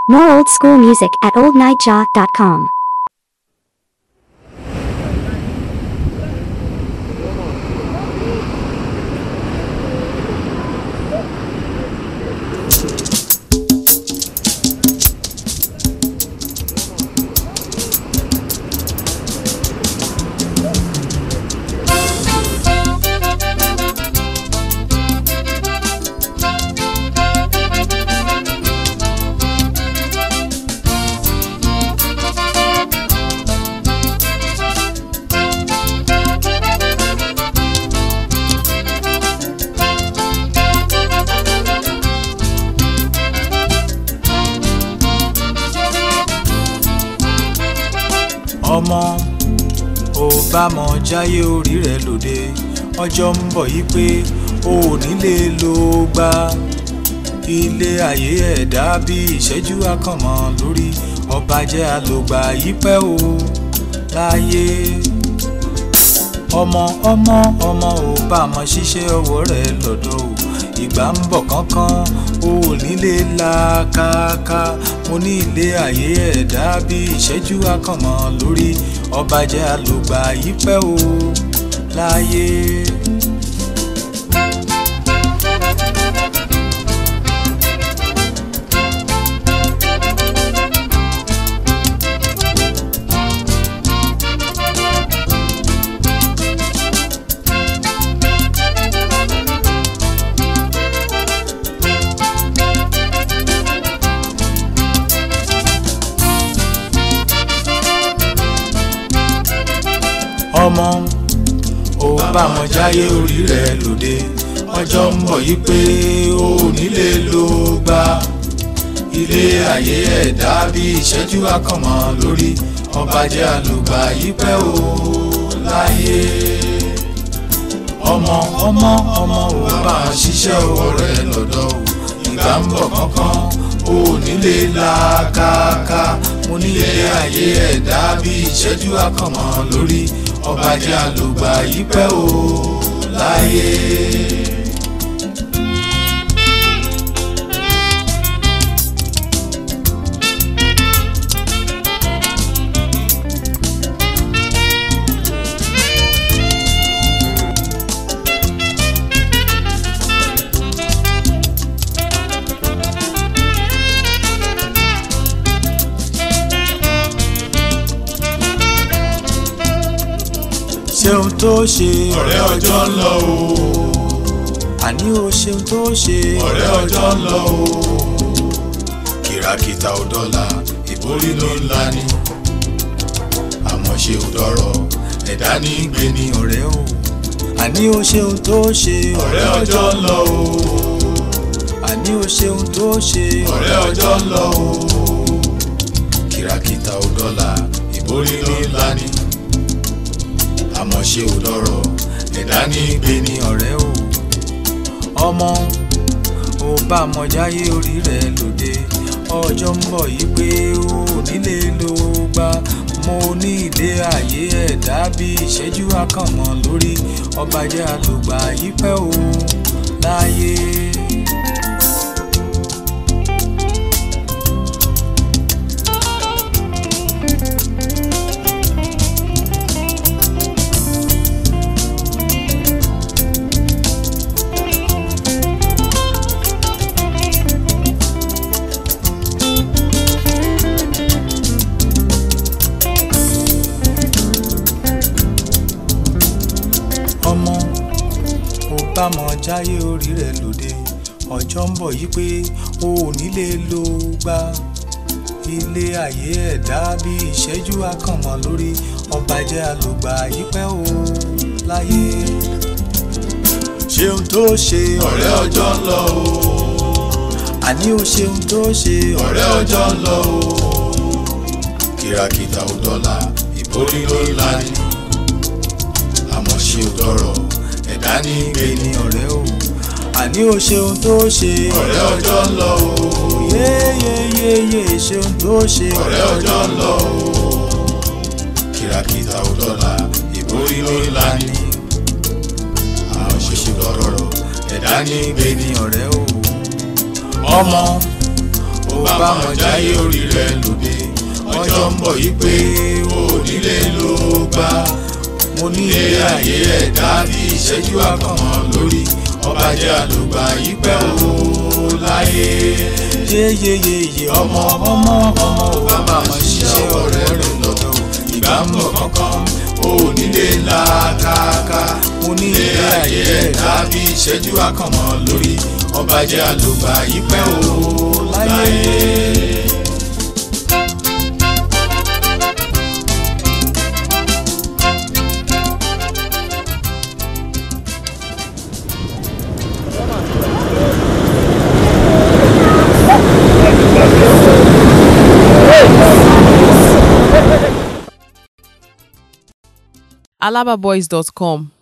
More old school music at oldnightjaw.com. ọmọ ò bá mọ̀ jáyé orí rẹ̀ lóde ọjọ́ ń bọ̀ yí pé o ò ní lè lò gbà ilé ayé ẹ̀dá bí ìṣẹ́jú akànmọ́ lórí ọba jẹ́ àlògbà yí pẹ́ o láyé ọmọ ò bá mọ̀ ṣiṣẹ́ ọwọ́ rẹ̀ lọ́dọ̀ o ìgbà ń bọ̀ kánkán o ò ní lè làkàkà mo ní ilé ayé ẹ̀dá bí ìṣẹ́jú akànmọ́ lórí ọba jẹ́ àlògbà yí pẹ́ o láyé. ọmọ ò bá mọ̀ jáyé orí rẹ̀ lóde ọjọ́ ń bọ̀ yí pé o ò ní lè lò gbà ilé ayé ẹ̀dá bí ìṣẹ́jú akànmọ́ lórí ọba jẹ́ àlògbà yí pẹ́ o láyé ọmọ ò bá ṣiṣẹ́ ọwọ́ rẹ̀ lọ́dọ̀ o ìgbà ń bọ̀ kánkán o ò ní lè làkàkà mo ní ilé ayé ẹ̀dá bí ìṣẹ́jú akànmọ́ lórí ọba jẹ́ àlògbà yí pẹ́ o láyé. ṣeun tó ṣe ọ̀rẹ́ ọjọ́ ń lọ o àní o ṣeun tó ṣe ọ̀rẹ́ ọjọ́ ń lọ o kìràkìtà ò dọ́là ìborí ló ń la ni àmọ́ ṣe ò dọ̀rọ̀ ẹ̀dá ní gbé ní ọ̀rẹ́ o àní o ṣeun tó ṣe ọ̀rẹ́ ọjọ́ ń lọ o àní o ṣeun tó ṣe ọ̀rẹ́ ọjọ́ ń lọ o kìràkìtà ò dọ́là ìborí ló ń la ni àmọ́ ṣe ò lọ́rọ̀ ẹ̀dá ní gbé ní ọ̀rẹ́ o ọmọ ò bá mọ̀ jáyé orí rẹ̀ lóde ọjọ́ ń bọ̀ yí pé o ò ní lè lò gbà mo ní ilé ayé ẹ̀dá bí ìṣẹ́jú akànmọ́ lórí ọba jẹ́ àlògbà yí pẹ́ o láyé. ọmọ ò bá mọ̀ jáyé orí rẹ̀ lóde ọjọ́ ń bọ̀ yí pé o ò ní lè lò gbà ilé ayé ẹ̀dá bí ìṣẹ́jú akànmọ́ lórí ọba jẹ́ àlògbà yí pẹ́ o láyé. ṣeun tó ṣe ọ̀rẹ́ ọjọ́ ń lọ o àní o ṣeun tó ṣe ọ̀rẹ́ ọjọ́ ń lọ o kìràkìtà ò dọ́là ìborí ló ń la ni àmọ́ ṣe ò dọ̀rọ̀ ẹ̀dá ní gbé ní ọ̀rẹ́ o àní o ṣeun tó ṣe ọ̀rẹ́ ọjọ́ ń lọ o yéyéyéyé ṣeun tó ṣe ọ̀rẹ́ ọjọ́ ń lọ o kìràkìtà ò dọ́là ìborí ló ń la ni àmọ́ ṣe ò dọ̀rọ̀ ẹ̀dá ní gbé ní ọ̀rẹ́ o ọmọ ò ó bá mọ̀ jáyé orí rẹ̀ lòdì ọjọ́ ń bọ̀ yí pé ó nílé ló gbà mo ní ilé ayé ẹ̀dá bí ìṣẹ́jú àkànmọ́ lórí ọba jẹ́ àlùgbà yí pẹ́ ó láyé. yeyeyeye ọmọ ò bá máa ṣiṣẹ́ ọ̀rẹ́ rẹ̀ lọ́dọ̀ ìgbà ń bọ̀ kankan ó nílé làkàkà mo ní ilé ayé ẹ̀dá bí ìṣẹ́jú àkànmọ́ lórí ọba jẹ́ àlùgbà yí pẹ́ ó láyé. alababoys.com